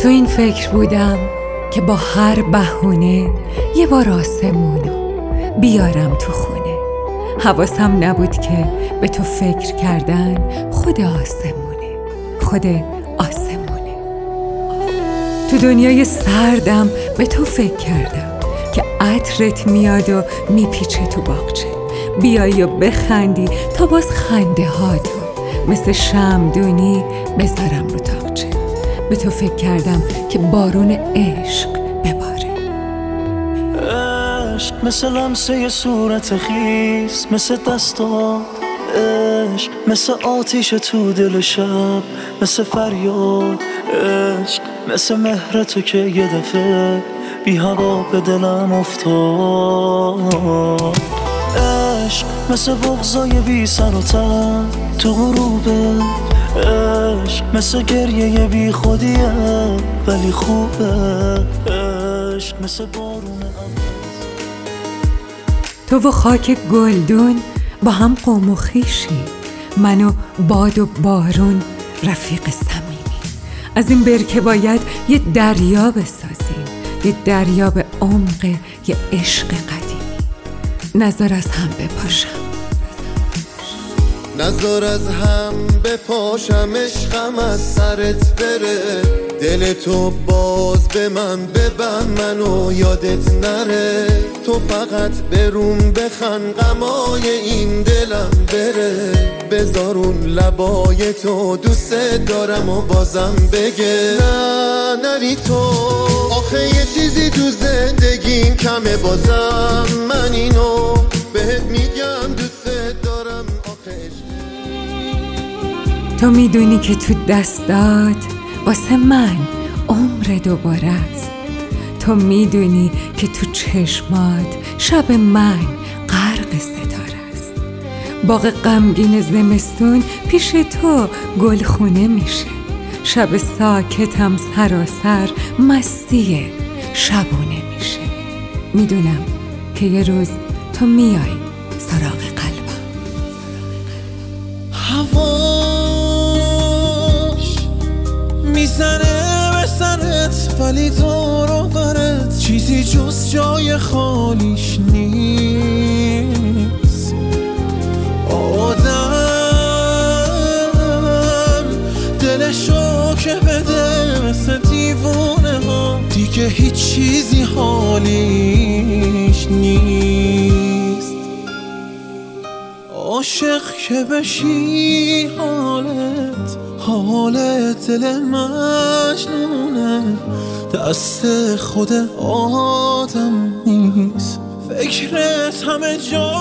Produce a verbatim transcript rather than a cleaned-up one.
تو این فکر بودم که با هر بهونه یه بار آسمونو بیارم تو خونه. حواسم نبود که به تو فکر کردن خود آسمونه، خود آسمونه. تو دنیای سردم به تو فکر کردم که عطرت میاد و میپیچه تو باغچه، بیایی و بخندی تا باز خنده هاتو مثل شمعدونی بذارم رو تاقچه. به تو فکر کردم که بارون عشق بباره. عشق مثل لمسه صورت خیس، مثل دستات عشق، مثل آتیش تو دل شب، مثل فریاد عشق، مثل مهر تو که یه دفعه بی هوا به دلم افتاد. عشق مثل بغضای بی سر و تن تو غروبه، عشق مثل گریه بی خودیه ولی خوبه، عشق مثل بارون عوض. تو و خاک گلدون با هم قوم و خویشی، من و باد و بارون رفیق صمیمی. از این برکه باید یه دریا بسازیم، یه دریا به عمق یه عشق قدیمی. نذار از هم بپاشم، نذار از هم بپاشم، عشقم از سرت بره، دل تو باز به من ببند، منو یادت نره. تو فقط بروم بخند، غمای این دلم بره، بذارون لبای تو دوست دارم و بازم بگه نه نری تو. آخه یه چیزی تو زندگیم کمه، بازم من اینو بهت میگم دوست دارم. آخه تو میدونی که تو دستات واسه من عمر دوباره است. تو میدونی که تو چشمات شب من غرق ستاره است. باغ غمگین زمستون پیش تو گلخونه میشه، شب ساکتم سراسر مستی شبونه میشه. میدونم که یه روز تو میای سراغ قلبم. هواش میزنه به سرت ولی دور و برت چیزی جز جای خالیش نیست. آدم دلشو که بده مثل دیوونه ها، دیگه هیچ چیزی حالیش نیست. عاشق که بشی حالت حالت دل مجنونه، دست خود آدم نیست. فکرت همه جا